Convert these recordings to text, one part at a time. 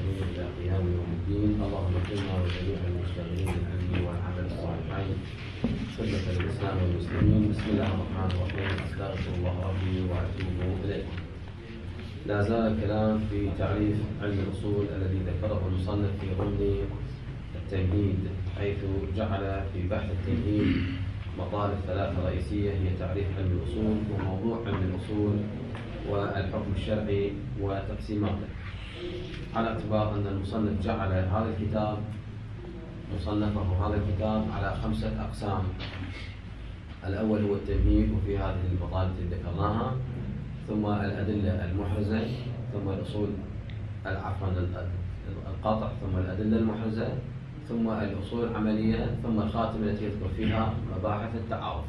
المسلمين إلى قيام يوم الدين. اللهم اغفرنا وجميع المشتغلين بالعلم والعمل الصالحين سنة الإسلام والمسلمين. بسم الله الرحمن الرحيم. أستغفر الله ربي وأتوب إليه. لا زال الكلام في تعريف علم الأصول الذي ذكره المصنف في ضمن التمهيد، حيث جعل في بحث التمهيد مطالب ثلاثة رئيسية هي تعريف علم الأصول وموضوع علم الأصول والحكم الشرعي وتقسيماته، على اعتبار أن المصنف جعل هذا الكتاب مصنفه هذا الكتاب على 5 أقسام. الأول هو التمهيد وفي هذه المطالب التي ذكرناها، ثم الأدلة المحرزة، ثم الأصول القطع، ثم الأدلة المحرزة، ثم الأصول العملية، ثم الخاتمة التي يذكر فيها مباحث التعارف.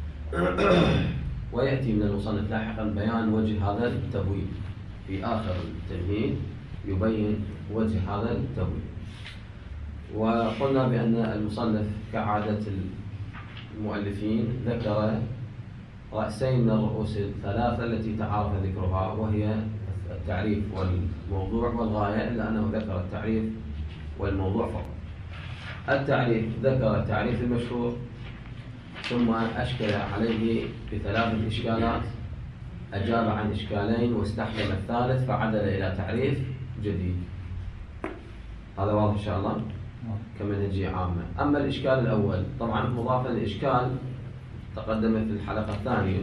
ويأتي من المصنف لاحقا بيان وجه هذا التبويب في آخر التمهيد، يبين وجه هذا التبويب. وقلنا بأن المصنف كعادة المؤلفين ذكر رأسين من الرؤوس الثلاثة التي تعارف ذكرها، وهي التعريف والموضوع والغاية، إلا أنه ذكر التعريف والموضوع فقط. التعريف ذكر التعريف المشهور، ثم أشكل عليه ب3 إشكالات، أجاب عن إشكالين واستحكم الثالث فعدل إلى تعريف جديد. هذا واضح إن شاء الله كمنهجية عامة. أما الإشكال الأول طبعا مضافا للإشكال تقدم في الحلقة الثانية،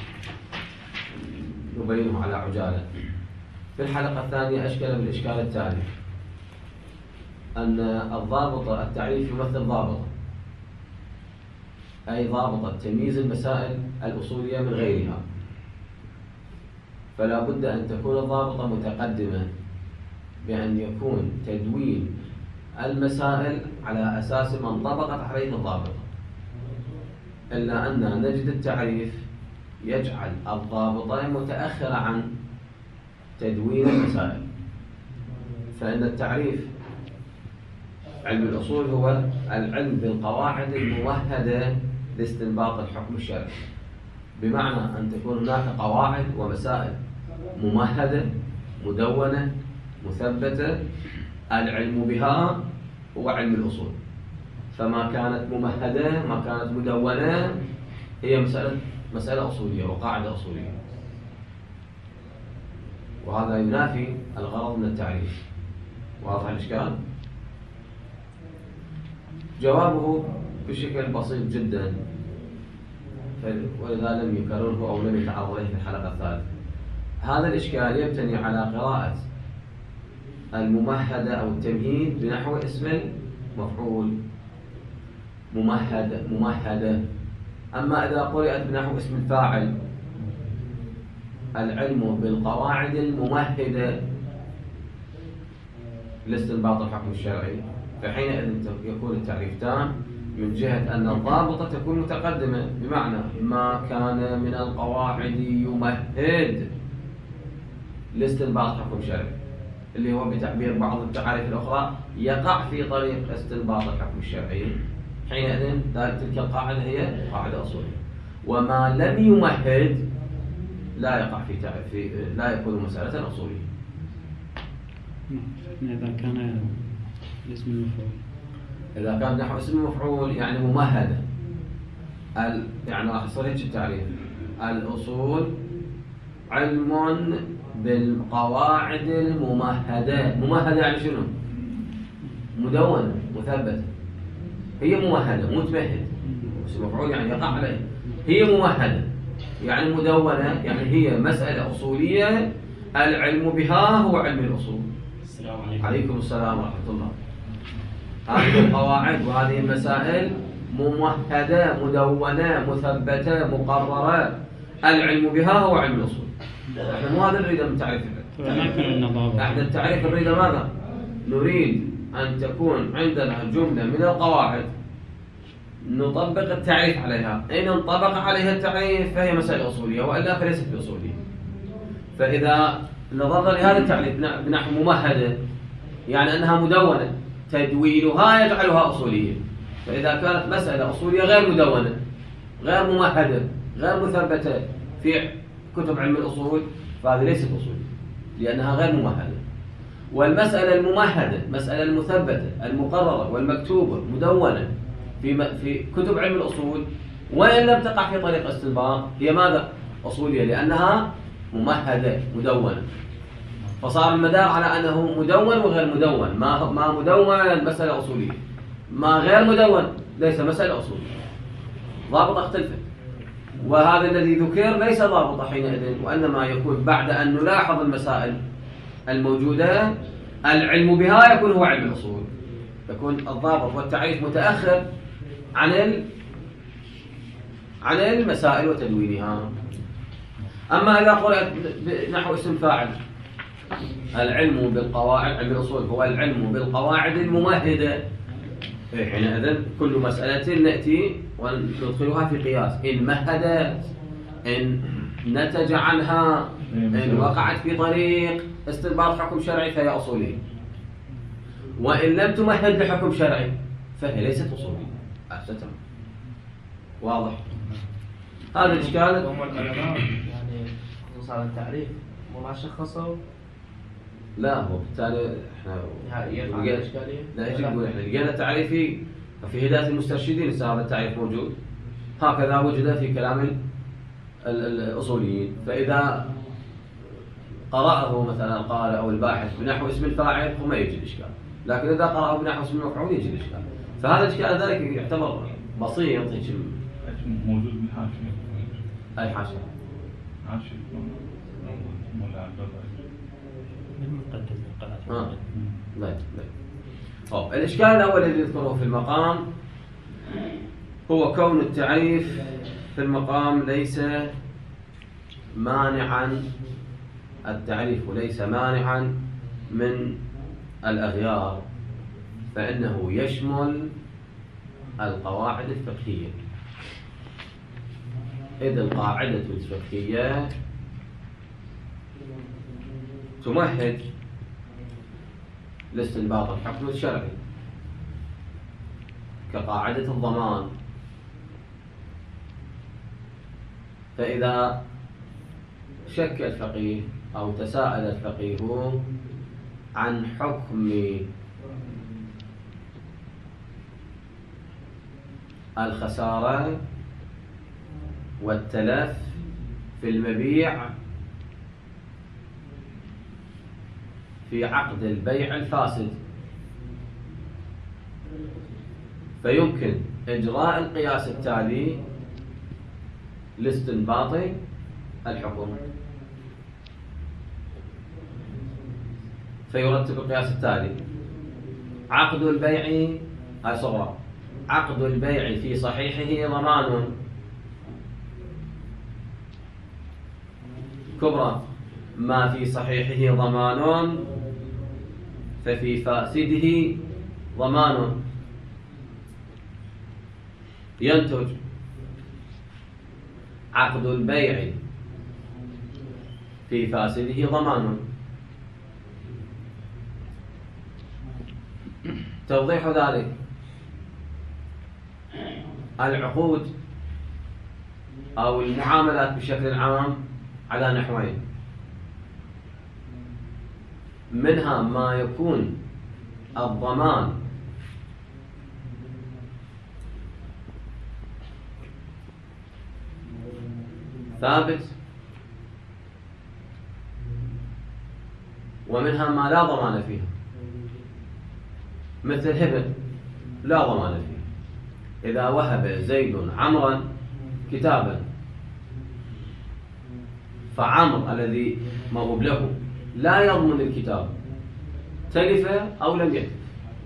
نبينه على عجالة. في الحلقة الثانية أشكل بالإشكال التالي، أن الضابطة التعريف يمثل ضابطة، أي ضابطة تمييز المسائل الأصولية من غيرها، فلا بد أن تكون الضابطة متقدمة بأن يكون تدوين المسائل على أساس ما انطبقت عليه الضابطة، إلا أن نجد التعريف يجعل الضابطة متأخرة عن تدوين المسائل. فإن التعريف علم الأصول هو العلم بالقواعد الممهدة لاستنباط الحكم الشرعي، بمعنى أن تكون هناك قواعد ومسائل ممهدة مدونة مثبتة، العلم بها هو علم الأصول. فما كانت ممهدة ما كانت مدونة هي مسألة أصولية وقاعدة أصولية، وهذا ينافي الغرض من التعريف. واضح الإشكال؟ جوابه بشكل بسيط جدا، ولذا لم يكرره أو لم يتعرض إليه في الحلقة الثالثة. هذا الإشكال يبتني على قراءة الممهدة أو التمهيد بنحو اسم المفعول، ممهدة. أما إذا قرأت بنحو اسم الفاعل، العلم بالقواعد الممهدة لاستنباط الحكم الشرعي، فحينئذ يكون التعريف تام من جهة أن الضابطة تكون متقدمة، بمعنى ما كان من القواعد يمهد لاستنباط حكم شرعي، اللي هو بتعبير بعض التعاريف الأخرى يقع في طريق استنباط الحكم الشرعي، حينئذ تلك القاعدة هي قاعدة أصولية. وما لم يمهد لا يقع في لا يكون مسألة أصولية. إذا كان اسم المفعول، إذا كان نحو اسم المفعول يعني ممهدة، يعني راح يصير هيك التعريف: الأصول علم بالقواعد الممهدة. ممهدة يعني شنو؟ مدونة مثبتة. هي ممهدة مو تمهد، اسم المفعول يعني يقع عليه. هي ممهدة يعني مدونة، يعني هي مسألة أصولية العلم بها هو علم الأصول. السلام عليكم. عليكم السلام ورحمة الله. هذه القواعد وهذه المسائل ممهدة مدونة مثبتة مقررة، العلم بها هو علم الأصول. احنا مو هذا نريده من تعريف العلم. احنا التعريف نريده ماذا؟ نريد أن تكون عندنا جملة من القواعد نطبق التعريف عليها، إن انطبق عليها التعريف فهي مسألة أصولية، وإلا فليست بأصولية. فإذا نظرنا لهذا التعريف بنحو ممهدة يعني أنها مدونة، تدوينها يجعلها أصولية. فإذا كانت مسألة أصولية غير مدونة غير ممهدة غير مثبتة في كتب علم الأصول، فهذه ليست أصولية لأنها غير ممهدة. والمسألة الممهدة، المسألة المثبتة المقررة والمكتوبة مدونة في كتب علم الأصول، وإن لم تقع في طريق استنباط هي ماذا؟ أصولية، لأنها ممهدة مدونة. فصار المدار على أنه مدون وغير مدون. ما مدون مسألة أصولية، ما غير مدون ليس مسألة أصولية، ضابط اختلفت. وهذا الذي ذكر ليس ضابط حينئذ، وإنما يكون بعد أن نلاحظ المسائل الموجودة العلم بها يكون هو علم الأصول، يكون الضابط والتعريف متأخر عن المسائل وتدوينها. أما إذا قرأت نحو اسم فاعل، العلم بالقواعد، علم الأصول هو العلم بالقواعد الممهدة، حينئذ كل مسألة نأتي وندخلها في قياس، إن مهدت، إن نتج عنها، إن وقعت في طريق استنباط حكم شرعي فهي أصولية، وإن لم تمهد لحكم شرعي فهي ليست أصولية. أحسنتم، واضح؟ هذا الإشكال. هم العلماء يعني خصوصا على التعريف وما شخصوا. لا، هو بالتالي احنا لا يجب نقول احنا لقينا تعريفي في هداية المسترشدين، هذا التعريف موجود، هكذا وجد في كلام الأصوليين. فإذا قرأه مثلا القارئ أو الباحث بنحو اسم الفاعل فما يجي الإشكال، لكن إذا قرأه بنحو اسم المفعول يجي الإشكال. فهذا الإشكال ذلك يعتبر بسيط. موجود بالحاشية. أي حاشية؟ حاشية لا. طب الإشكال الأول الذي يذكره في المقام هو كون التعريف في المقام ليس مانعا، التعريف ليس مانعا من الأغيار، فإنه يشمل القواعد الفقهية، إذ القاعدة الفقهية تمهد لاستنباط الحكم الشرعي، كقاعدة الضمان. فإذا شك الفقيه أو تساءل الفقيه عن حكم الخسارة والتلف في المبيع في عقد البيع الفاسد، فيمكن إجراء القياس التالي لاستنباط الحكم، فيرتب القياس التالي: عقد البيع صغرى، عقد البيع في صحيحه ضمان، كبرى ما في صحيحه ضمان ففي فاسده ضمان، ينتج عقد البيع في فاسده ضمان. توضيح ذلك: العقود أو المعاملات بشكل عام على نحوين: منها ما يكون الضمان ثابت، ومنها ما لا ضمان فيها، مثل الهبة لا ضمان فيها. إذا وهب زيد عمرا كتابا فعمر الذي موهوب له لا يضمن الكتاب، تلف أو لم يتلف،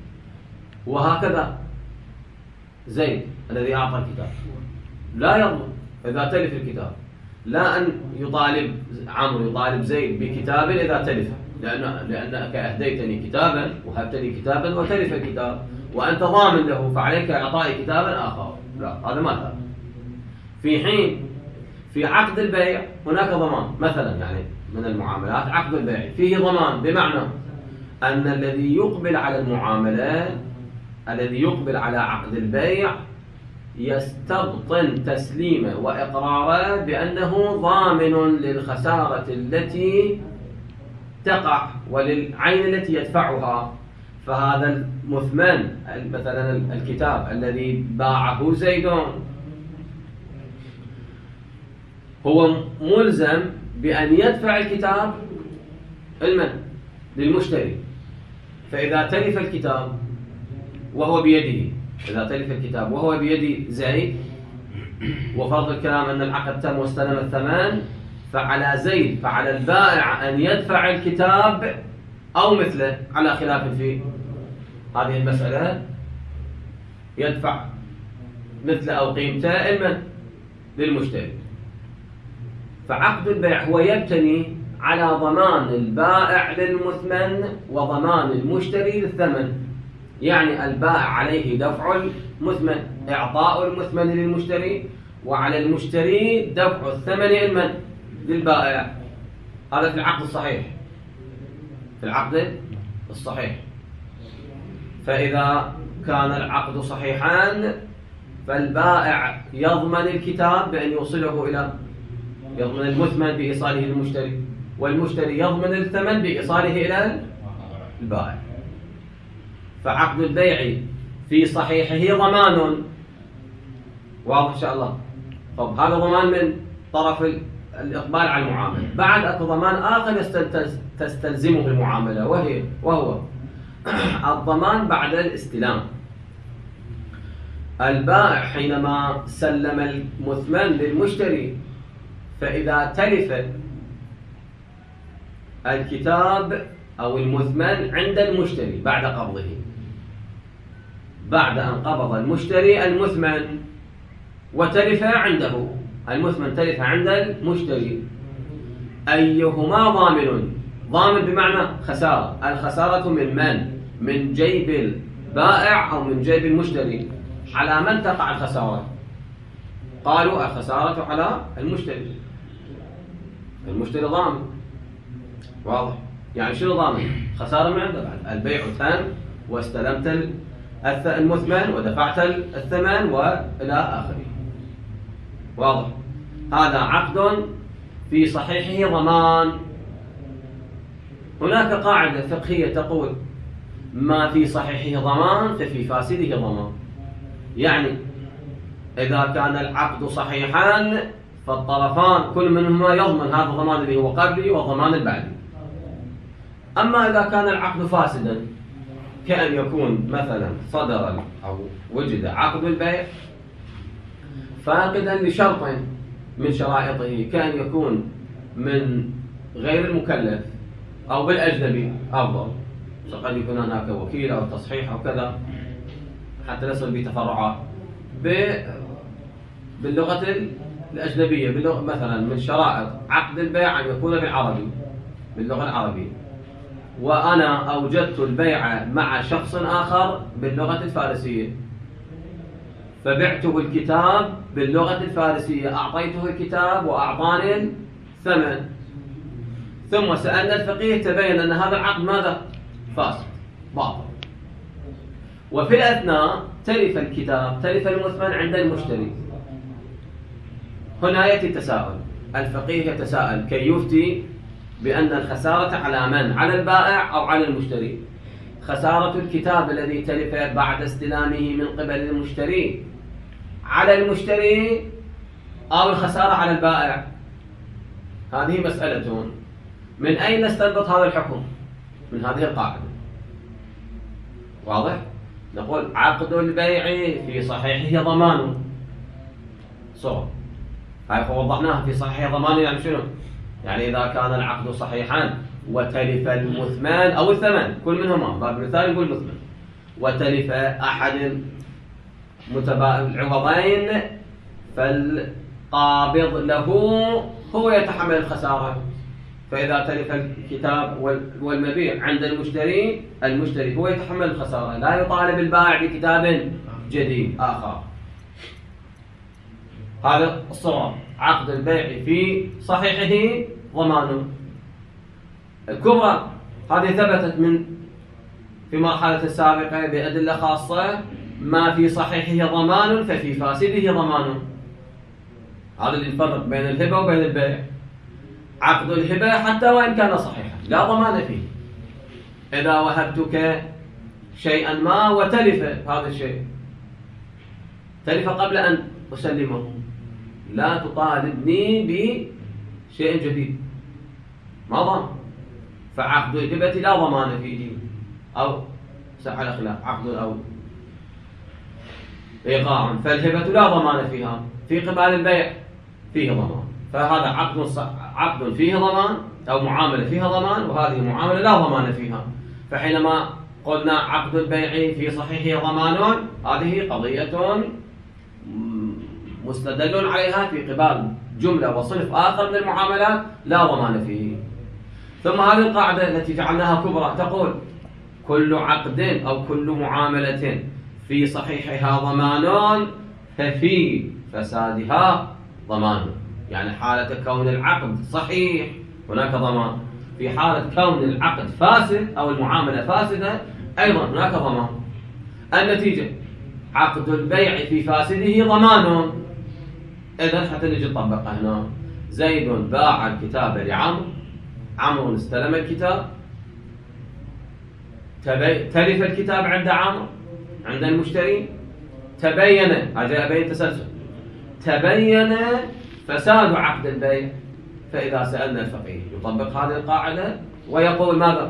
وهكذا زيد الذي أعطى الكتاب لا يضمن إذا تلف الكتاب، لا أن يطالب عمرو يطالب زيد بكتاب إذا تلف، لأنك أهديتني كتابا وهبتني كتابا وتلف الكتاب وأنت ضامن له فعليك إعطائي كتابا آخر. لا، هذا ما ثابت. في حين في عقد البيع هناك ضمان، مثلا يعني من المعاملات عقد البيع فيه ضمان، بمعنى أن الذي يقبل على المعاملات، الذي يقبل على عقد البيع يستبطن تسليمه وإقراره بأنه ضامن للخسارة التي تقع وللعين التي يدفعها، فهذا المثمن مثلا الكتاب الذي باعه زيد هو ملزم بأن يدفع الكتاب للمشتري. فإذا تلف الكتاب وهو بيده، إذا تلف الكتاب وهو بيد زيد، وفرض الكلام أن العقد تم واستلم الثمن، فعلى زيد، فعلى البائع أن يدفع الكتاب أو مثله، على خلاف في هذه المسألة، يدفع مثله أو قيمته للمشتري. فعقد البيع هو يبتني على ضمان البائع للمثمن وضمان المشتري للثمن. يعني البائع عليه دفع المثمن، إعطاء المثمن للمشتري، وعلى المشتري دفع الثمن للبائع. هذا في العقد الصحيح، في العقد الصحيح. فإذا كان العقد صحيحان فالبائع يضمن الكتاب بأن يوصله يضمن المثمن بإيصاله للمشتري، والمشتري يضمن الثمن بإيصاله إلى البائع. فعقد البيع في صحيحه ضمان، واضح إن شاء الله. طب هذا ضمان من طرف الإقبال على المعاملة. بعد أكو ضمان آخر تستلزمه المعاملة، وهو الضمان بعد الاستلام. البائع حينما سلم المثمن للمشتري، فإذا تلف الكتاب أو المثمن عند المشتري بعد قبضه، بعد أن قبض المشتري المثمن وتلف عنده، المثمن تلف عند المشتري، أيهما ضامن بمعنى خسارة. الخسارة من جيب البائع أو من جيب المشتري؟ على من تقع الخسارة؟ قالوا الخسارة على المشتري. المشتري ضامن، واضح. يعني شنو ضامن؟ خسارة من عنده. بعد البيع تم واستلمت المثمن ودفعت الثمن وإلى آخره، واضح. هذا عقد في صحيحه ضمان. هناك قاعدة فقهية تقول ما في صحيحه ضمان ففي فاسده ضمان. يعني إذا كان العقد صحيحان فالطرفان كل منهما يضمن هذا الضمان اللي هو قبلي والضمان البعدي. أما إذا كان العقد فاسدا، كأن يكون مثلا صدر أو وجد عقد البيع فاقدا لشرط من شرائطه، كأن يكون من غير المكلف أو بالأجنبي أفضل، فقد يكون هناك وكيل أو تصحيح أو كذا حتى نصل بتفرعات. باللغة الأجنبية، مثلا من شرائط عقد البيع أن يكون بالعربي، باللغة العربية، وأنا أوجدت البيع مع شخص آخر باللغة الفارسية، فبعته الكتاب باللغة الفارسية، أعطيته الكتاب وأعطاني الثمن، ثم سألنا الفقيه تبين أن هذا العقد ماذا؟ فاسد، باطل. وفي الأثناء تلف الكتاب، تلف المثمن عند المشتري. هنا يأتي التساؤل، الفقيه يتساءل كي يفتي بأن الخسارة على من؟ على البائع أو على المشتري؟ خسارة الكتاب الذي تلف بعد استلامه من قبل المشتري على المشتري أو الخسارة على البائع؟ هذه مسألة. من أين نستنبط هذا الحكم؟ من هذه القاعدة، واضح؟ نقول عقد البيع في صحيحه ضمان صور، هاي وضحناها. في صحيحه ضمان يعني شنو؟ يعني إذا كان العقد صحيحا وتلف المثمن أو الثمن، كل منهما، باب المثال نقول المثمن، وتلف أحد العوضين، فالقابض له هو يتحمل الخسارة. فإذا تلف الكتاب والمبيع عند المشتري هو يتحمل الخسارة، لا يطالب البائع بكتاب جديد آخر. هذا الصواب. عقد البيع في صحيحه ضمان. الكبرى هذه ثبتت في مرحلة السابقة بأدلة خاصة، ما في صحيحه ضمان ففي فاسده ضمان. هذا اللي الفرق بين الهبة وبين البيع. عقد الهبة حتى وإن كان صحيحا لا ضمان فيه. إذا وهبتك شيئا ما وتلف هذا الشيء، تلف قبل أن أسلمه، لا تطالبني بشيء جديد، ما ضمان. فعقد الهبة لا ضمان فيه، أو صح الأخلاق عقد أو إيقاع، فالهبة لا ضمان فيها. في قبال البيع فيه ضمان، فهذا عقد فيه ضمان أو معاملة فيها ضمان، وهذه معاملة لا ضمان فيها. فحينما قلنا عقد البيع في صحيحه ضمان، هذه قضية مستدل عليها في قبال جملة وصنف آخر من المعاملات لا ضمان فيه. ثم هذه القاعدة التي جعلناها كبرى تقول كل عقد أو كل معاملة في صحيحها ضمان ففي فسادها ضمان. يعني حالة كون العقد صحيح هناك ضمان، في حالة كون العقد فاسد أو المعاملة فاسدة أيضا هناك ضمان. النتيجة عقد البيع في فاسده ضمان. إذن حتى نجي نطبقها هنا، زيد باع الكتاب لعمرو، عمرو استلم الكتاب، تلف الكتاب عند عمرو عند المشتري، تبين، هذا بين تسلسل، تبين فساد عقد البيع. فإذا سألنا الفقيه يطبق هذه القاعدة ويقول ماذا؟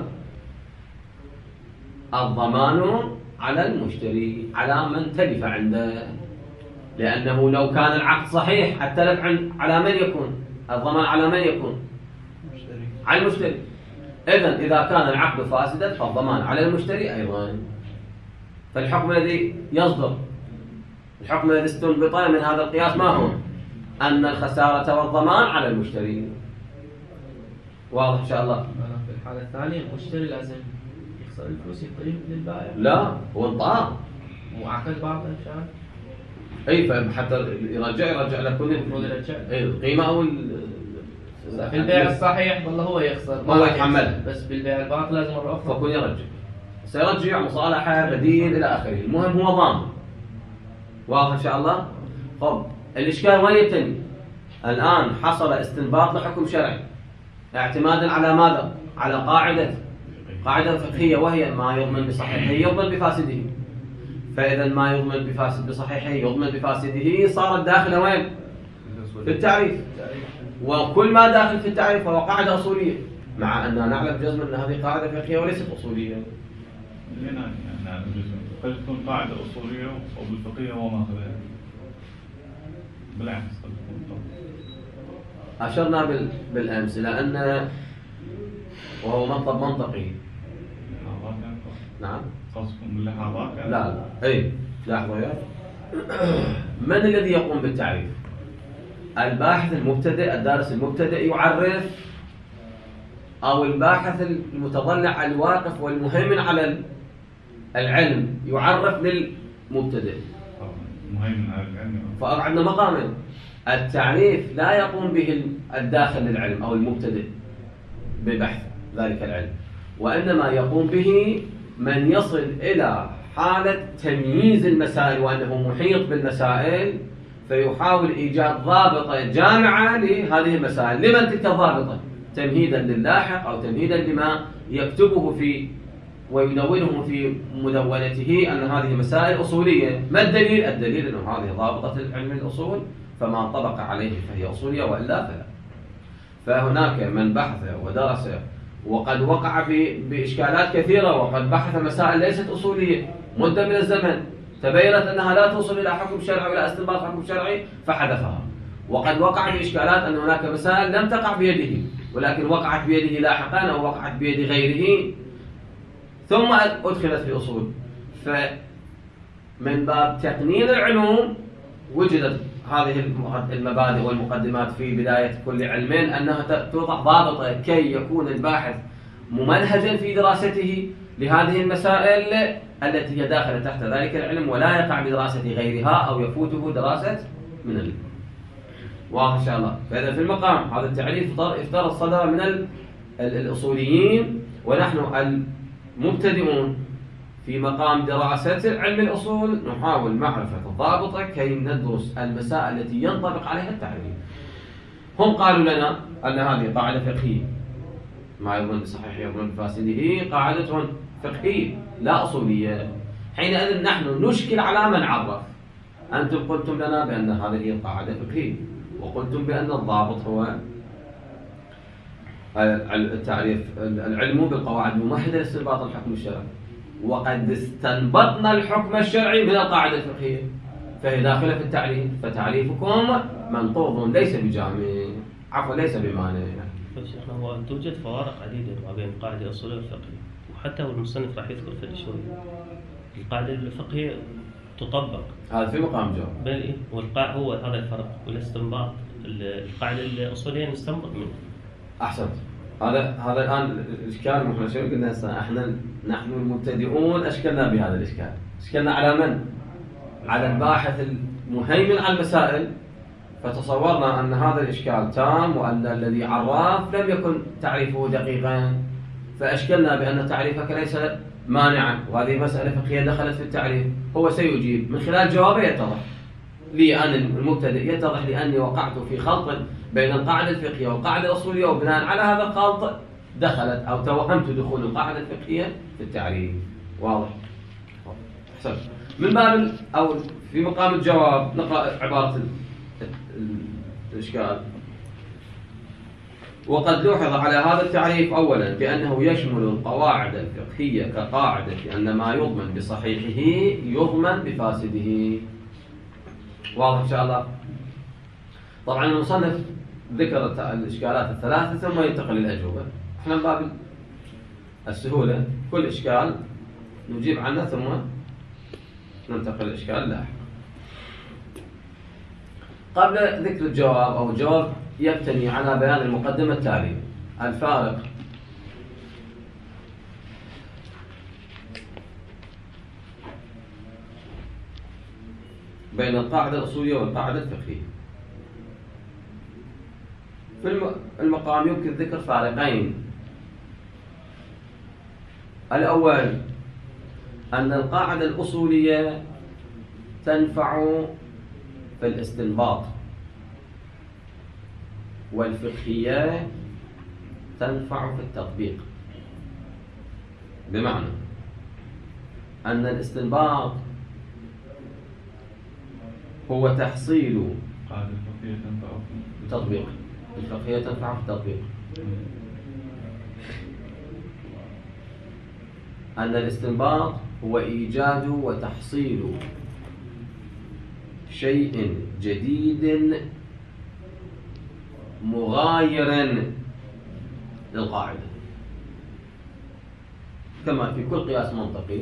الضمان على المشتري على من تلف عنده، لأنه لو كان العقد صحيح التلف على من يكون؟ الضمان على من يكون؟ على المشتري. إذن إذا كان العقد فاسدا فالضمان على المشتري أيضا. فالحكم الذي يصدر، الحكم الذي استنبط من هذا القياس ما هو؟ أن الخسارة والضمان على المشتري. واضح إن شاء الله؟ في الحالة الثانية المشتري لازم يخسر الفلوس يعطيه للبائع. لا، هو انطاه وعقد باطل شان. اي، فحتى يرجع لكل القيمة او في البيع الصحيح والله هو يخسر، هو يتحمل، بس بالبيع الباطل لازم مرة أخرى فكون يرجع، سيرجع مصالحة بديل إلى آخره. المهم هو ضامن. واضح إن شاء الله؟ طب الإشكال وين يتني؟ الآن حصل استنباط لحكم شرعي اعتمادا على ماذا؟ على قاعدة فقهية، وهي ما يضمن بصحيحه يضمن بفاسده. فإذا ما يضمن بفاسد بصحيحه يضمن بفاسده صارت داخلة وين؟ في التعريف. وكل ما داخل في التعريف فهو قاعدة أصولية، مع أننا نعلم جزما أن هذه قاعدة فقهية وليست أصولية. لنا نعلم جزما، قد تكون قاعدة أصولية أو بالفقهية وما خلاها، بالعكس قد تكون. أشرنا بالأمس إلى أن وهو مطلب منطقي. نعم. قصدكم باللحظات؟ لا أي لحظة يا. من الذي يقوم بالتعريف؟ الباحث المبتدئ، الدارس المبتدئ يعرف، أو الباحث المتضلع الواقف والمهيمن على العلم يعرف للمبتدئ؟ مهيمن على العلم. فعندنا مقامين. التعريف لا يقوم به الداخل للعلم أو المبتدئ ببحث ذلك العلم، وإنما يقوم به من يصل إلى حالة تمييز المسائل وأنه محيط بالمسائل، فيحاول إيجاد ضابطة جامعة لهذه المسائل. لمن تلك الضابطة؟ تمهيدا للاحق أو تمهيدا لما يكتبه في ويدونه في مدونته أن هذه مسائل أصولية. ما الدليل؟ الدليل أنه هذه ضابطة العلم الأصول، فما انطبق عليه فهي أصولية وإلا فلا. فهناك من بحث ودرس وقد وقع بإشكالات كثيرة، وقد بحث مسائل ليست أصولية مدة من الزمن، تبينت أنها لا توصل إلى حكم شرعي ولا استنباط حكم شرعي فحذفها. وقد وقع بإشكالات أن هناك مسائل لم تقع بيده ولكن وقعت بيده لاحقا أو وقعت بيد غيره ثم أدخلت في أصول. فمن باب تقنين العلوم وجدت هذه المبادئ والمقدمات في بداية كل علم، أنها توضع ضابطة كي يكون الباحث ممنهجا في دراسته لهذه المسائل التي هي داخلة تحت ذلك العلم، ولا يقع بدراسة غيرها أو يفوته دراسة من العلم. واضح إن شاء الله؟ فإذا في المقام هذا التعريف افترض صدر من الأصوليين، ونحن المبتدئون في مقام دراسة علم الأصول نحاول معرفة الضابطة كي ندرس المسائل التي ينطبق عليها التعريف. هم قالوا لنا أن هذه قاعدة فقهية، ما يضمن بصحيح يضمن بفاسده، هي قاعدة فقهية لا أصولية. حينئذ نحن نشكل على من عرف. أنتم قلتم لنا بأن هذه هي قاعدة فقهية، وقلتم بأن الضابط هو التعريف العلم بالقواعد الممهدة لاستنباط الحكم الشرعي، وقد استنبطنا الحكم الشرعي من القاعدة الفقهية، فهي داخلة في التعريف، فتعريفكم منقوض ليس بجامع، عفوا ليس بمانع. شيخنا هو توجد فوارق عديدة ما بين القاعدة الأصولية والفقهية، وحتى هو المصنف راح يذكر في شوي القاعدة الفقهية تطبق هذا في مقام جواب. بل هو هذا الفرق والاستنباط. القاعدة الأصولية نستنبط منها. أحسنت. هذا الآن الإشكال محمد شو قلنا نحن المبتدئون أشكلنا بهذا الإشكال. أشكلنا على من؟ على الباحث المهيمن على المسائل، فتصورنا أن هذا الإشكال تام وأن الذي عرف لم يكن تعريفه دقيقا، فأشكلنا بأن تعريفك ليس مانعا، وهذه مسألة فقهية دخلت في التعريف. هو سيجيب من خلال جوابه، يتضح لي أنا المبتدئ، يتضح لي أني وقعت في خلط بين القاعدة الفقهية والقاعدة الأصولية، وبناء على هذا الخلط دخلت أو توهمت دخول القاعدة الفقهية في التعريف. واضح؟ حسن. من باب أو في مقام الجواب نقرأ عبارة الإشكال. وقد لوحظ على هذا التعريف أولا بأنه يشمل القواعد الفقهية كقاعدة أن ما يضمن بصحيحه يضمن بفاسده. واضح إن شاء الله؟ طبعا المصنف ذكر الإشكالات الثلاثة ثم ينتقل للأجوبة. احنا من باب السهولة كل إشكال نجيب عنه ثم ننتقل للإشكال اللاحق. قبل ذكر الجواب أو الجواب يبتني على بيان المقدمة التالية: الفارق بين القاعدة الأصولية والقاعدة الفقهية. في المقام يمكن ذكر فارقين. الأول أن القاعدة الأصولية تنفع في الاستنباط، والفقهية تنفع في التطبيق، بمعنى أن الاستنباط هو تحصيل قاعدة الفقهية تنفع في التطبيق، الفقهية تنفع في التطبيق. أن الاستنباط هو إيجاد وتحصيل شيء جديد مغاير للقاعدة، كما في كل قياس منطقي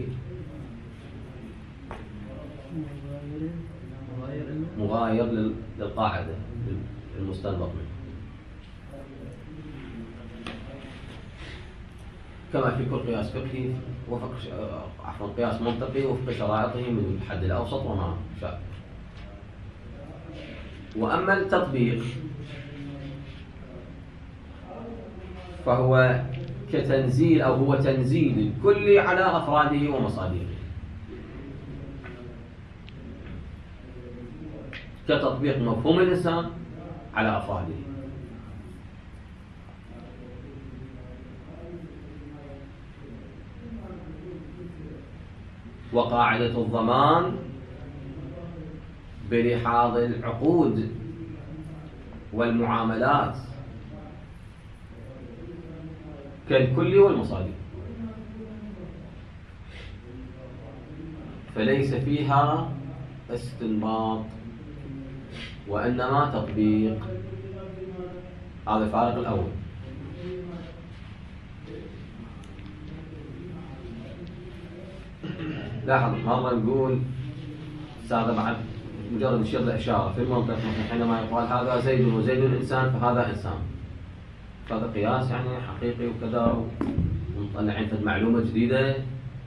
مغاير للقاعدة المستنبط منه، كما في كل قياس فقهي وفق قياس منطقي وفق شرائطه من الحد الأوسط وما شاء. وأما التطبيق فهو كتنزيل أو هو تنزيل الكل على أفراده ومصادره، كتطبيق مفهوم الإنسان على أفراده. وقاعدة الضمان بلحاظ العقود والمعاملات كالكل والمصادر، فليس فيها استنباط وإنما تطبيق. هذا الفارق الأول. لاحظ مرة نقول هذا بعد مجرد نشير لإشارة في المنطق، مثلا حينما يقال هذا زيد وزيد إنسان فهذا إنسان، هذا قياس يعني حقيقي وكذا، ومطلعين في معلومة جديدة،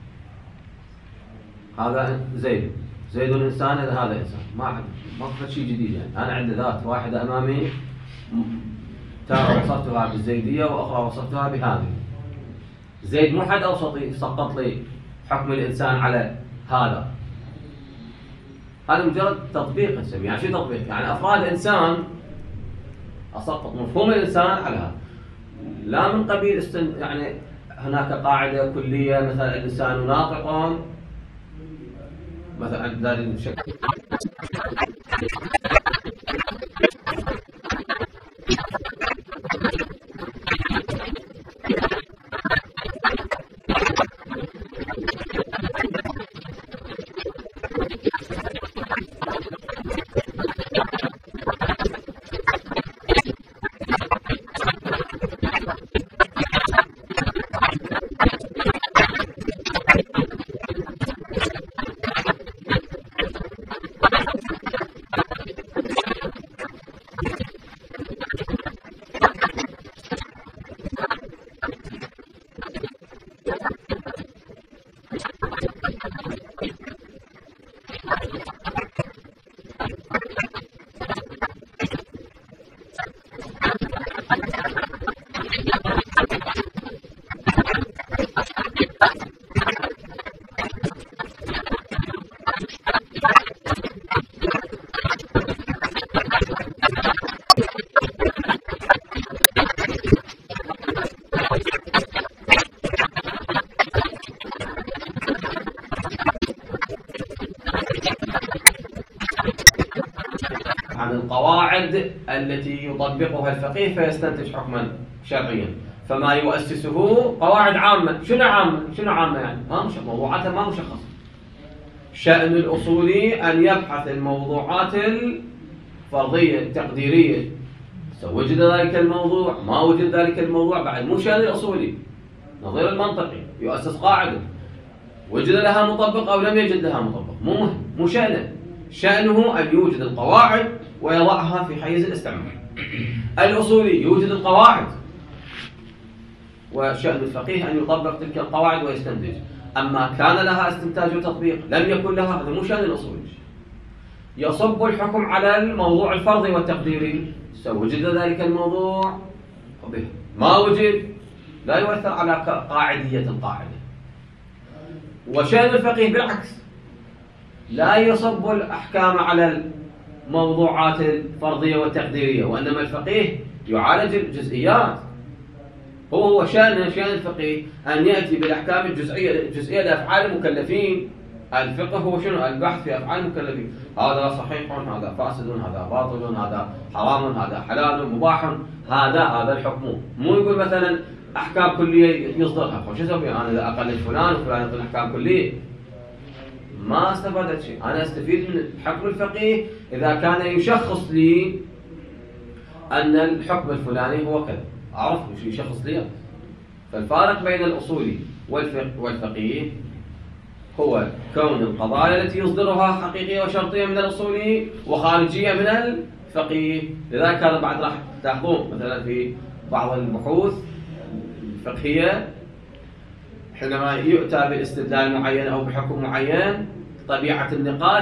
هذا زيد إنسان إذا هذا إنسان، ما في شيء جديد. يعني أنا عندي ذات واحدة أمامي تارة وصفتها بالزيدية وأخرى وصفتها بهذه. زيد مو حد أوسطي سقط لي حكم الإنسان على هذا، هذا مجرد تطبيق نسميه. يعني شو تطبيق؟ يعني أفراد إنسان أسقط مفهوم الإنسان على هذا، لا من قبيل يعني هناك قاعدة كلية مثلا الإنسان ناطق مثلا ذلك الشكل. عن القواعد التي يطبقها الفقيه فيستنتج حكما شرعيا، فما يؤسسه قواعد عامة. شنو عامة؟ شنو عامة يعني؟ موضوعاتها ما مشخصة. شأن الأصولي أن يبحث الموضوعات الفرضية التقديرية، وجد ذلك الموضوع ما وجد ذلك الموضوع بعد مو شأن الأصولي. نظير المنطقي يؤسس قاعدة وجد لها مطبق أو لم يجد لها مطبق، مو مهم، مو شأنه. شأنه أن يوجد القواعد ويضعها في حيز الاستعمال. الأصولي يوجد القواعد، وشأن الفقيه أن يطبق تلك القواعد ويستنتج. أما كان لها استنتاج وتطبيق لم يكن لها، هذا مو شأن الأصولي. يصب الحكم على الموضوع الفرضي والتقديري، وجد ذلك الموضوع قبيح، ما وجد لا يؤثر على قاعدية القاعدة. وشأن الفقيه بالعكس، لا يصب الأحكام على الموضوعات الفرضية والتقديرية، وإنما الفقيه يعالج الجزئيات. هو شأن الفقيه أن يأتي بالأحكام الجزئية لأفعال المكلفين. الفقه هو شنو؟ البحث في أفعال المكلفين، هذا صحيح، هذا فاسد، هذا باطل، هذا حرام، هذا حلال، مباح، هذا الحكم. مو يقول مثلا أحكام كلية يصدرها، شو أسوي أنا إذا أقلد فلان وفلان يقول أحكام كلية؟ ما استفادت شيء. أنا أستفيد من حكم الفقيه إذا كان يشخص لي أن الحكم الفلاني هو كذا، أعرف وش يشخص لي. فالفارق بين الأصولي والفقيه هو كون القضايا التي يصدرها حقيقية وشرطية من الأصولي وخارجية من الفقيه. لذلك هذا بعد راح تلاحظون مثلا في بعض البحوث الفقهية حينما يؤتى باستدلال معين أو بحكم معين، طبيعة النقاش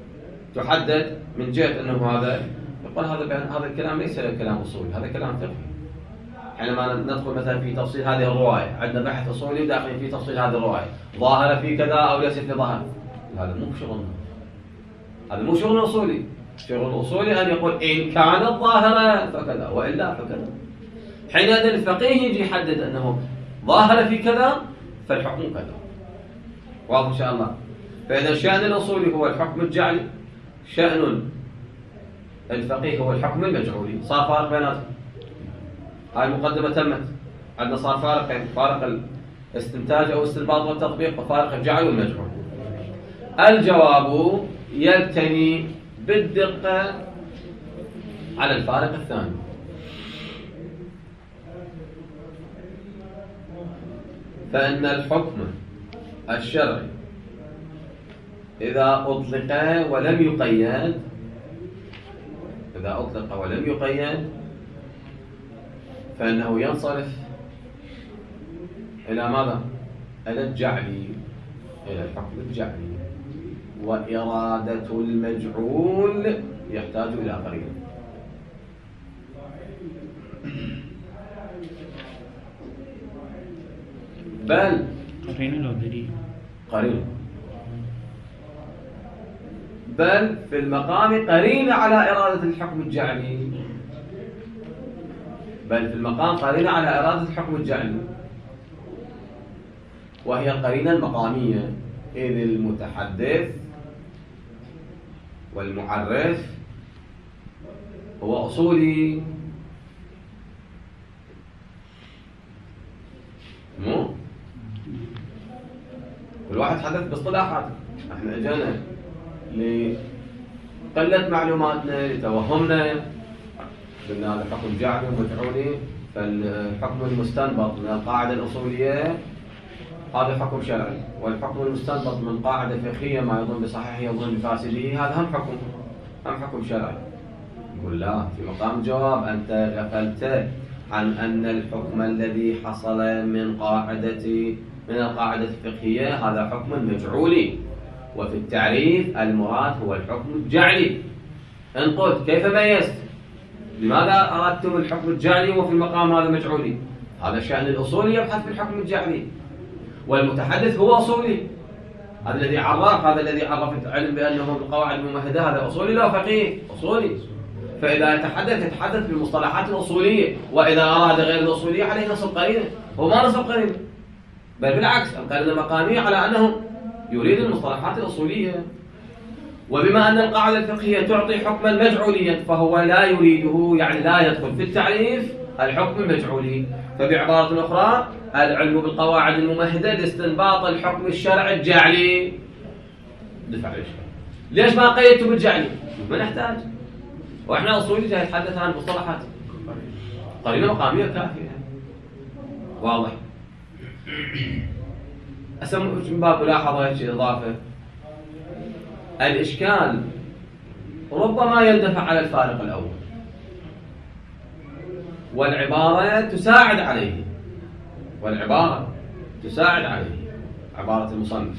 تحدد من جهة أنه هذا يقول هذا الكلام ليس كلام أصولي، هذا كلام فقهي. حينما ندخل مثلا في تفصيل هذه الرواية، عندنا بحث أصولي داخل في تفصيل هذه الرواية، ظاهرة في كذا أو ليست في ظاهر، هذا مو شغلنا، هذا مو شغل أصولي. شغل الأصولي أن يقول إن كانت ظاهرة فكذا وإلا فكذا. حينئذ الفقيه يجي يحدد أنه ظاهرة في كذا فالحكم كذا. واضح إن شاء الله. فإذا الشأن الأصولي هو الحكم الجعلي، شأن الفقيه هو الحكم المجعولي. صار فارق بيناتهم. هاي المقدمة تمت. عندنا صار فارقين، فارق الاستنتاج أو استنباط والتطبيق، وفارق الجعل والمجعول. الجواب يلتني بالدقة على الفارق الثاني. فإن الحكم الشرعي إذا أطلق ولم يقيد فإنه ينصرف إلى ماذا؟ إلى الجعل، إلى الحكم الجعلي. وإرادة المجعول يحتاج إلى قرينة. بل قرينة أو دليل؟ قرينة. بل في المقام قرينة على إرادة الحكم الجعلي. بل في المقام قرينة على إرادة الحكم الجعلي، وهي القرينة المقامية، إذ المتحدث والمعرف هو أصولي، مو كل واحد حدث باصطلاحات. احنا اجانا لقلة معلوماتنا لتوهمنا، قلنا هذا حكم جعلي ومفعولي، فالحكم المستنبط من القاعدة الأصولية هذا حكم شرعي، والحكم المستنبط من قاعدة فقهية ما يظن بصحيحه يظن بفاسده هذا هم حكم شرعي. يقول لا، في مقام الجواب أنت غفلت عن أن الحكم الذي حصل من القاعدة الفقهية هذا حكم مجعولي، وفي التعريف المراد هو الحكم الجعلي. إن قلت كيف ميزت؟ لماذا أردتم الحكم الجعلي وفي المقام هذا مجعولي؟ هذا شأن الأصولي يبحث في الحكم الجعلي، والمتحدث هو أصولي. هذا الذي عرف العلم بأنه القواعد الممهدة هذا أصولي لا فقيه، أصولي. فإذا يتحدث بالمصطلحات الأصولية، وإذا أراد غير الأصولية عليه نصب قرينة. هو ما نصب قرينة، بل بالعكس القرينة المقامية على أنه يريد المصطلحات الأصولية. وبما أن القاعدة الفقهية تعطي حكما مجعوليا فهو لا يريده، يعني لا يدخل في التعريف الحكم المجعولي. فبعبارة أخرى العلم بالقواعد الممهدة لاستنباط الحكم الشرعي الجعلي. دفع الإشكال. ليش ما قيدته بالجعلي؟ ما نحتاج، وإحنا أصولي جاي نتحدث عن مصطلحات. قرينة مقامية كافية، واضح. من باب ملاحظة هيك إضافة، الإشكال ربما يندفع على الفارق الأول، والعبارة تساعد عليه، عبارة المصنف،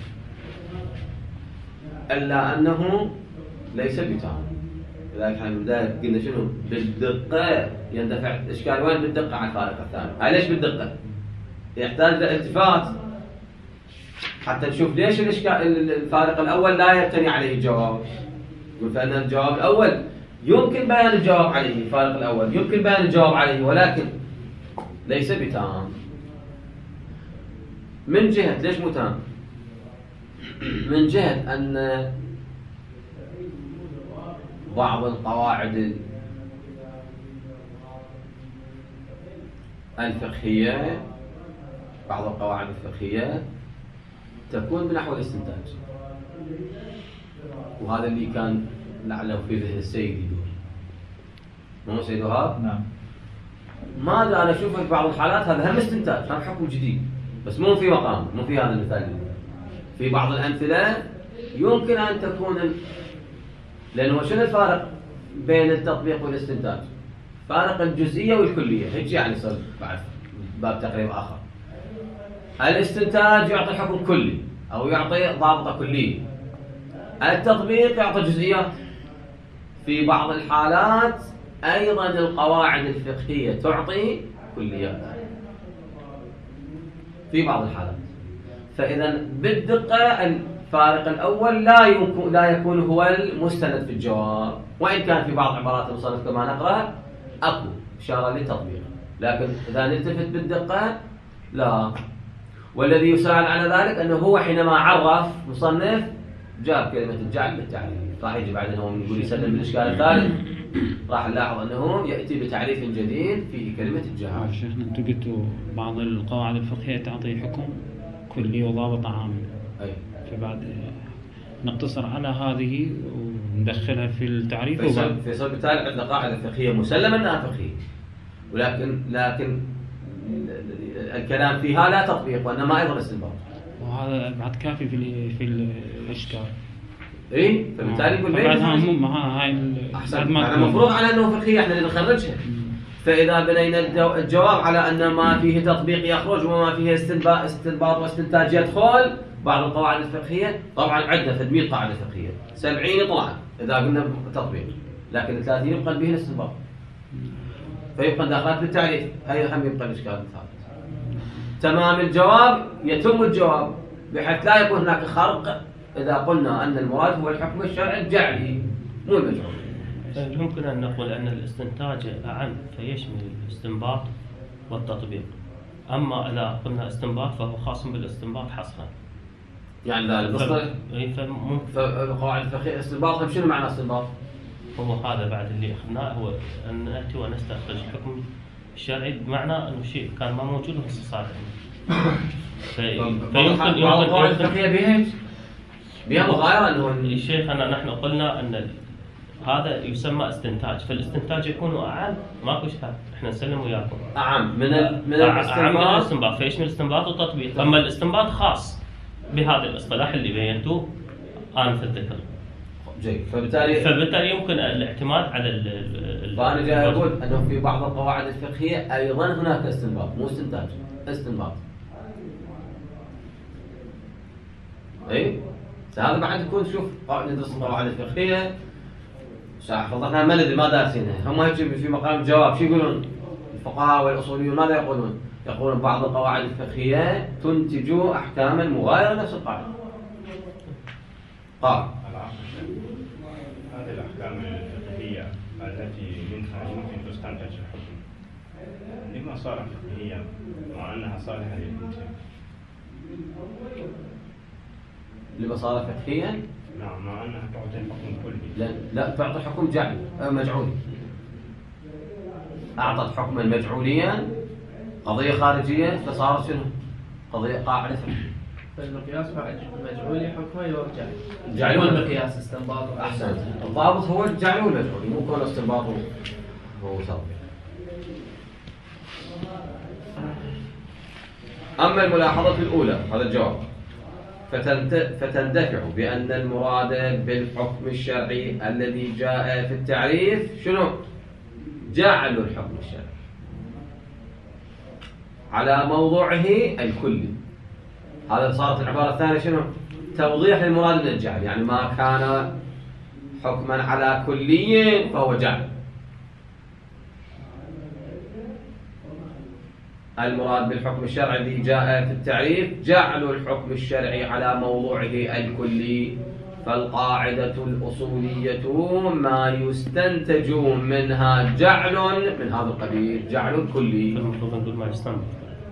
إلا أنه ليس بتام. لذلك احنا من بداية قلنا شنو؟ بالدقة يندفع الإشكال. وين بالدقة على الفارق الثاني؟ ليش بالدقة؟ يحتاج لالتفات حتى نشوف ليش الفارق الأول لا يبتني عليه الجواب. فإن الجواب الأول يمكن بيان الجواب عليه، الفارق الأول يمكن بيان الجواب عليه، ولكن ليس بتام. من جهة ليش مو تام؟ من جهة أن بعض القواعد الفقهية تكون بنحو الاستنتاج، وهذا اللي كان لعله في ذهن السيد يدور، مو سيد وهاب؟ نعم. ماذا أنا أشوفه في بعض الحالات هذا هم استنتاج، هم حكم جديد، بس مو في مقام، مو في هذا المثال. في بعض الأمثلة يمكن أن تكون لأنه شنو الفارق بين التطبيق والاستنتاج؟ فارق الجزئية والكلية، هيك يعني صار بعد باب تقريب آخر. الاستنتاج يعطي حكم كلي أو يعطي ضابطة كلية، التطبيق يعطي جزئيات. في بعض الحالات أيضا القواعد الفقهية تعطي كليات في بعض الحالات. فإذا بالدقة الفارق الأول لا يكون هو المستند في الجواب، وإن كان في بعض عبارات المصنف كما نقرأ أكو إشارة للتطبيق، لكن إذا نلتفت بالدقة لا. والذي يساعد على ذلك أنه هو حينما عرف مصنف جاب كلمة الجعل بالتعريف. راح يجي بعدين هو يقول يسلم بالإشكال الثالث، راح نلاحظ أنه يأتي بتعريف جديد فيه كلمة الجعل. شيخنا أنتم قلتوا بعض القواعد الفقهية تعطي حكم كلي وضابط عام، فبعد نقتصر على هذه وندخلها في التعريف. فيصير بالتالي عندنا قاعدة فقهية مسلمة أنها فقهية، لكن الكلام فيها لا تطبيق وإنما أيضا استنباط، وهذا بعد كافي في الإشكال. فبالتالي يقول أحسن. المفروض على أنه فقهية احنا اللي نخرجها. فإذا بنينا الجواب على أن ما فيه تطبيق يخرج وما فيه استنباط واستنتاج يدخل، بعض القواعد الفقهية طبعا عندنا 300 قاعدة فقهية، 70 يطلع إذا قلنا تطبيق، لكن 30 يبقى به الاستنباط، فيبقى داخلات بالتعريف. هي هم يبقى الإشكال الثالث. تمام الجواب يتم الجواب بحيث لا يكون هناك خرق إذا قلنا أن المراد هو الحكم الشرعي الجعلي مو المجعول. يمكن أن نقول أن الاستنتاج أعم فيشمل الاستنباط والتطبيق. أما إذا قلنا استنباط فهو خاص بالاستنباط حصرا. يعني ذلك مصطلح فالقواعد الفقهية الاستنباط شنو معنى استنباط؟ هو هذا بعد اللي أخذناه، هو أن نأتي ونستخرج الحكم الشرعي بمعنى أنه شيء كان ما موجود وهسه صار عندنا. فيمكن القواعد الفقهية بها مغايرة أنه الشيخ نحن قلنا أن هذا يسمى استنتاج، فالاستنتاج يكون أعم، ماكو إشكال، احنا نسلم وياكم. أعم من الاستنباط، فيشمل الاستنباط والتطبيق، أما الاستنباط خاص بهذا الاصطلاح اللي بينتوه آنف الذكر. جيد، فبالتالي يمكن الاعتماد على فأنا جاي أقول أنه في بعض القواعد الفقهية أيضا هناك استنباط، مو استنتاج، استنباط. أي؟ هذا بعد يكون شوف ندرس القواعد الفقهية احنا ما ندري ما دارسينها، هم يجي في مقام الجواب شو يقولون الفقهاء والاصوليون؟ ماذا يقولون؟ يقولون بعض القواعد الفقهية تنتج احكاما مغايرة لنفس القاعدة. هذه الاحكام الفقهية التي منها يمكن تستنتج الحكم لما صارت فقهية مع انها صالحة للانسان؟ لما صارت فقهيا؟ نعم، مع انها تعطي حكم كلي. لا تعطي حكم جعلي مجعولي. اعطت حكما مجعوليا، قضيه خارجيه، فصارت شنو؟ قضيه قاعده فقهيه. فالمقياس مجعولي حكمه يرجع. جعلي المقياس استنباط. احسنت. الضابط هو الجعلي والمجعولي، مو كون استنباط هو سبب. اما الملاحظه الاولى، هذا الجواب، فتندفع بأن المراد بالحكم الشرعي الذي جاء في التعريف شنو؟ جعل الحكم الشرعي على موضوعه الكلي. هذا صارت العبارة الثانية شنو؟ توضيح المراد من الجعل، يعني ما كان حكما على كلي فهو جعل. المراد بالحكم الشرعي الذي جاء في التعريف جعل الحكم الشرعي على موضوعه الكلي، فالقاعدة الأصولية ما يستنتج منها جعل من هذا القبيل، جعل كلي. المفروض نقول ما يستنبط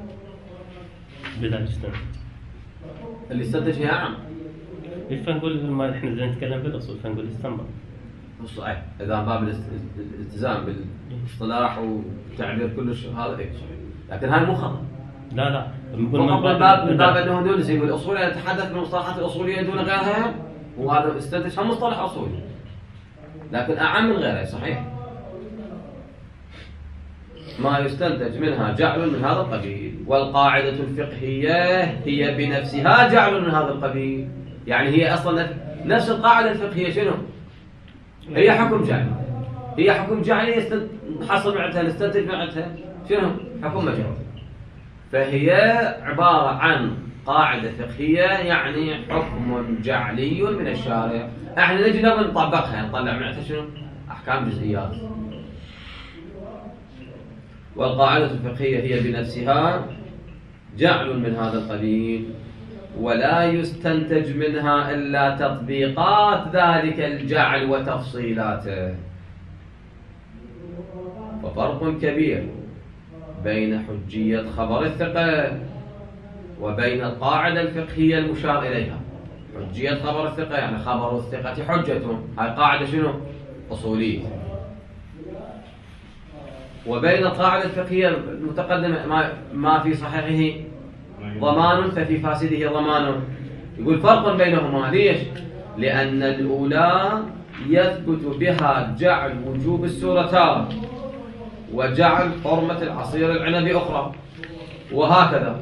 بدل يستنبط. اللي استنتج هي عام. فنقول ما احنا نتكلم بالاصول فنقول يستنبط. صحيح، اذا باب الالتزام بالاصطلاح وتعبير كلش هذا ايش، لكن هاي مو خطأ. لا من باب انه ندرس بالاصول يتحدث بالمصطلحات الاصوليه دون غيرها، وهذا استنتج هم مصطلح اصولي لكن اعم من غيره. صحيح، ما يستنتج منها جعل من هذا القبيل، والقاعدة الفقهية هي بنفسها جعل من هذا القبيل، يعني هي أصلا نفس القاعدة الفقهية شنو؟ هي حكم جعلي، هي حكم جعلي نحصل معناتها نستنتج معناتها شنو؟ حكم مجعول. فهي عبارة عن قاعدة فقهية يعني حكم جعلي من الشارع، احنا نجي نبغى نطبقها نطلع معناتها شنو؟ أحكام جزئيات. والقاعدة الفقهية هي بنفسها جعل من هذا القبيل، ولا يستنتج منها إلا تطبيقات ذلك الجعل وتفصيلاته. ففرق كبير بين حجية خبر الثقة وبين القاعدة الفقهية المشار إليها. حجية خبر الثقة يعني خبر الثقة حجة، هاي قاعدة شنو؟ أصولية. وبين القاعدة الفقهية المتقدمة ما في صحيحه ضمان ففي فاسده ضمان. يقول فرق بينهما، ليش؟ لأن الأولى يثبت بها جعل وجوب السورتان وجعل حرمة العصير العنب أخرى، وهكذا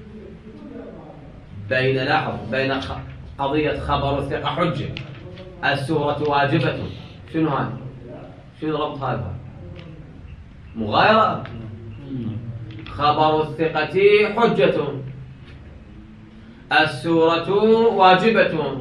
بين قضية خبر الثقة حجة، السورة واجبة. شنو هذا؟ شنو ربط هذا؟ مغايرة. خبر الثقة حجة، السورة واجبة.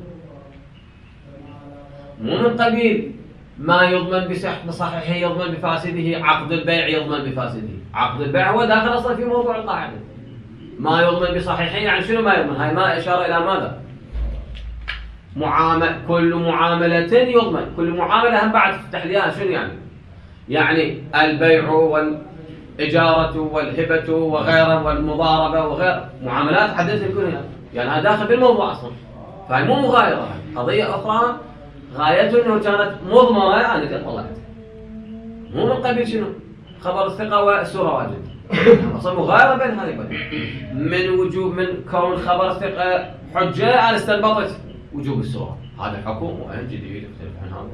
مو من قبيل ما يضمن بصحيحه يضمن بفاسده، عقد البيع يضمن بفاسده. عقد البيع هو داخل أصلا في موضوع القاعدة. ما يضمن بصحيحه يعني شنو ما يضمن؟ هاي ما إشارة إلى ماذا؟ كل معاملة يضمن. كل معاملة هم بعد تفتح لي شنو يعني؟ يعني البيع والإجارة والهبة وغيره والمضاربة وغيره معاملات حدثت كلها، يعني هذا داخل بالموضوع أصلا، فهي مو مغايرة. قضية أخرى غايته أنه كانت مضمرة، أنا قد طلعت مو من قبيل شنو؟ خبر الثقة والسورة واجد. أصلا مغايرة بين هذه من وجوب، من كون خبر الثقة حجة أنا استنبطت وجوب السورة، هذا حكم وأهم جديد يختلف عن هذا،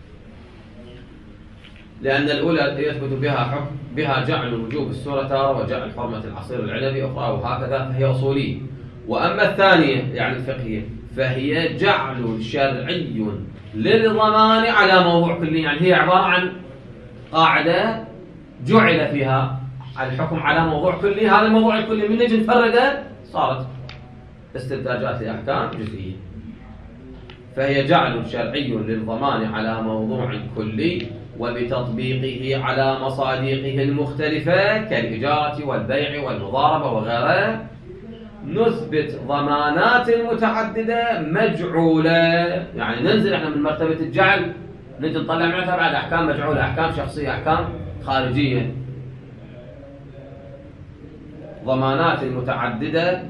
لأن الأولى يثبت بها حكم بها جعل وجوب السورة تارة وجعل حرمة العصير العنبي أخرى، وهكذا فهي أصولية. وأما الثانية يعني الفقهية فهي جعل شرعي للضمان على موضوع كلي، يعني هي عبارة عن قاعدة جعل فيها الحكم على موضوع كلي، هذا الموضوع الكلي من نجي نفرده صارت استنتاجات لأحكام جزئية. فهي جعل شرعي للضمان على موضوع كلي وبتطبيقه على مصادقه المختلفة كالإجارة والبيع والمضاربة وغيرها، نثبت ضمانات متعددة مجعولة، يعني ننزل احنا من مرتبة الجعل نجي نطلع منها بعد أحكام مجعولة، أحكام شخصية، أحكام خارجية. ضمانات متعددة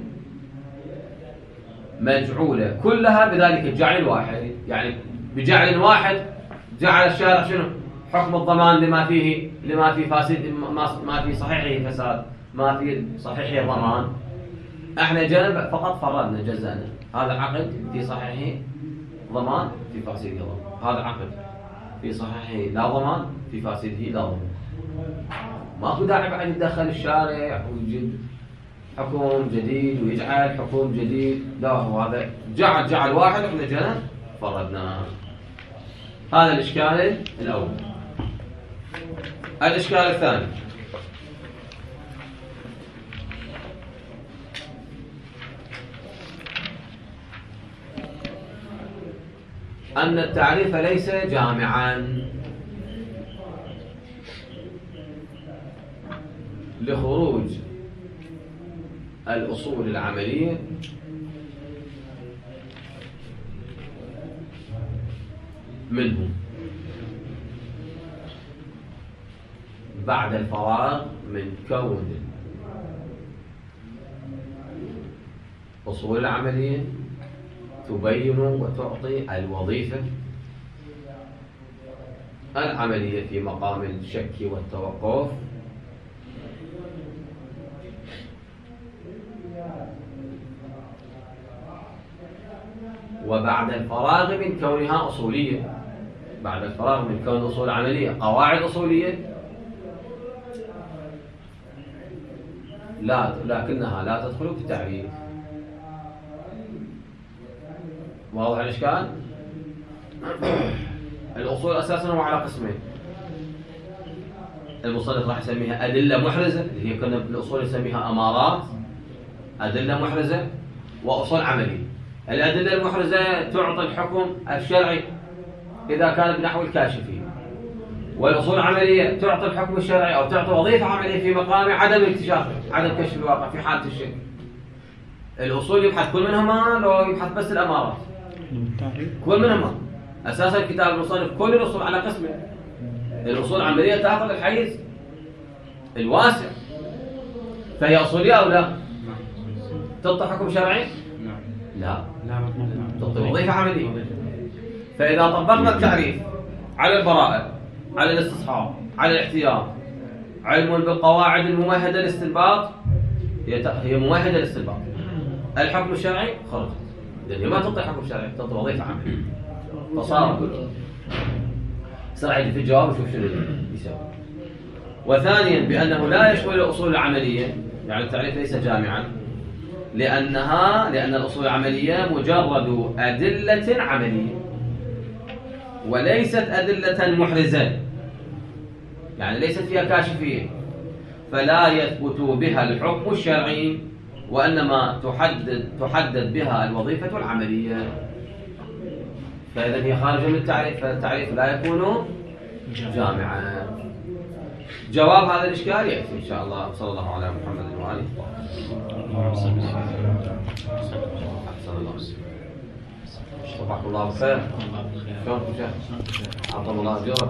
مجعولة كلها بذلك الجعل الواحد، يعني بجعل واحد جعل الشارع شنو؟ حكم الضمان لما في فاسد، ما في صحيحه فساد، ما في صحيحه ضمان. احنا جنب فقط فردنا جزأنا، هذا عقد في صحيحه ضمان في فاسده ضمان، هذا عقد في صحيحه لا ضمان في فاسده لا ضمان. ماكو داعي بعد يتدخل الشارع ويجيب حكم جديد ويجعل حكم جديد، لا هو هذا جعل واحد احنا جينا فردناه. هذا الإشكال الأول. الإشكال الثاني أن التعريف ليس جامعا لخروج الأصول العملية منه بعد الفراغ من كون الأصول العملية تبين وتعطي الوظيفة العملية في مقام الشك والتوقف، وبعد الفراغ من كونها أصولية، بعد الفراغ من كون أصول عملية قواعد أصولية لكنها لا تدخل في التعريف. واضح الإشكال؟ الأصول أساسا هو على قسمين، المصنف راح يسميها أدلة محرزة اللي هي كنا الأصول يسميها أمارات، أدلة محرزة وأصول عملية. الأدلة المحرزة تعطي الحكم الشرعي إذا كان بنحو الكاشفين، والأصول العملية تعطي الحكم الشرعي أو تعطي وظيفة عملية في مقام عدم اكتشافه، عدم كشف الواقع في حالة الشك. الأصول يبحث كل منهما لو يبحث بس الأمارات، كل منهما أساسا كتاب المصنف كل الأصول على قسمين. الأصول العملية تأخذ الحيز الواسع، فهي أصولية أو لا؟ تعطي حكم شرعي؟ لا، تعطي وظيفة عملية. فإذا طبقنا التعريف على البراءة، على الاستصحاب، على الاحتياط، علم بالقواعد الممهدة للاستنباط، هي ممهدة للاستنباط. الحكم الشرعي خرجت، لأن هي ما تعطي حكم شرعي، تعطي وظيفة عملية. فصار سرعي في الجواب وشوف شنو يسوي. وثانيا بأنه لا يشمل الأصول العملية، يعني التعريف ليس جامعا، لأن الأصول العملية مجرد أدلة عملية وليست أدلة محرزة، يعني ليست فيها كاشفية، فلا يثبت بها الحكم الشرعي، وإنما تحدد بها الوظيفة العملية. فإذا هي خارجة من التعريف، فالتعريف لا يكون جامعا. جواب هذا الإشكال يأتي إن شاء الله. صلى الله على محمد وآله وصحبه. أحسن الله. صباح الله بخير. شلونكم شيخ؟ عطى الله أجورك.